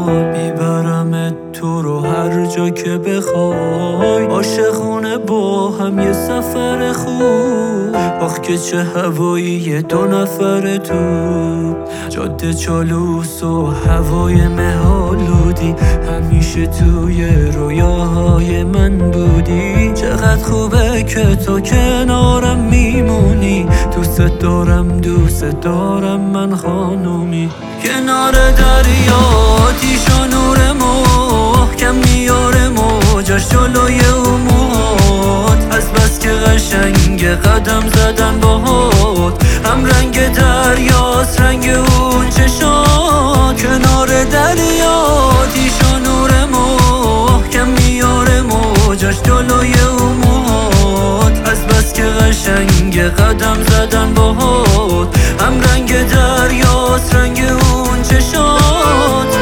میبرمت تو رو هر جا که بخوای، عاشقونه با هم یه سفر خوب. آخ که چه هوایی 2 نفر تو جاده چالوس و هوای مه‌آلودی، همیشه توی رویاهای من بودی. چقدر خوبه که تو کنارم میمونی، دوست دارم من خانومی. کنار دریا آتیش و نور محکم میاره موجاش جلوی موهات، از بس که قشنگ قدم زدن باهات. هم رنگ دریاست رنگ اون چشات، کنار دریا آتیش و نور محکم میاره موجاش جلوی موهات، از بس که قشنگ قدم زدن باهات. هم رنگ دریاست رنگ اون چشات.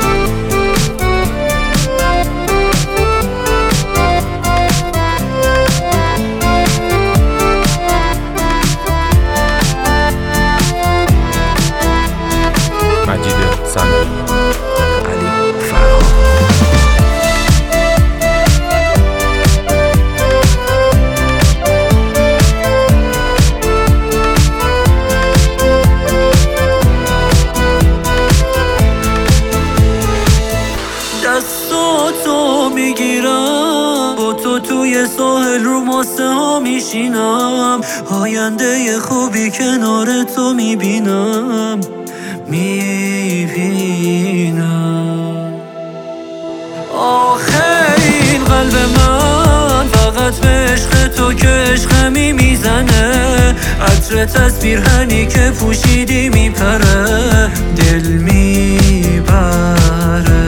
مجید صندلی، علی فرهاد. دستاتو میگیرم با تو توی ساحل رو ماسه ها میشینم، آینده خوبی کنار تو میبینم. آخه این قلب من فقط به عشق تو که عشقمی میزنه، عطر تصویرهنی که پوشیدی میپره، دل میبره.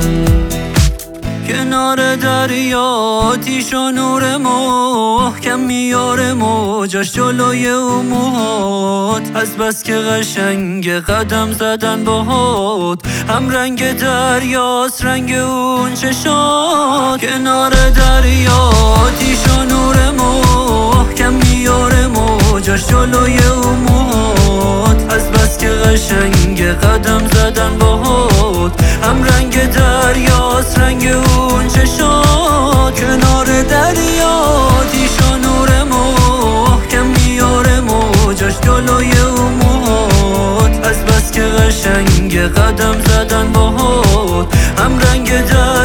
کنار دریا آتیش و نور محکم میاره موجاش جلوی موهات، از بس که قشنگ قدم زدن باهات. هم رنگ دریاست رنگ اون چشات، کنار دریا آتیش و نور محکم میاره موجاش جلوی موهات، از بس که قشنگ قدم زدن باهات. هم رنگ دریاست رنگ اون چشات، کنار دریا آتیش و نور محکم میاره موجاش جلوی موهات، از بس که قشنگ قدم زدن باهات. هم رنگ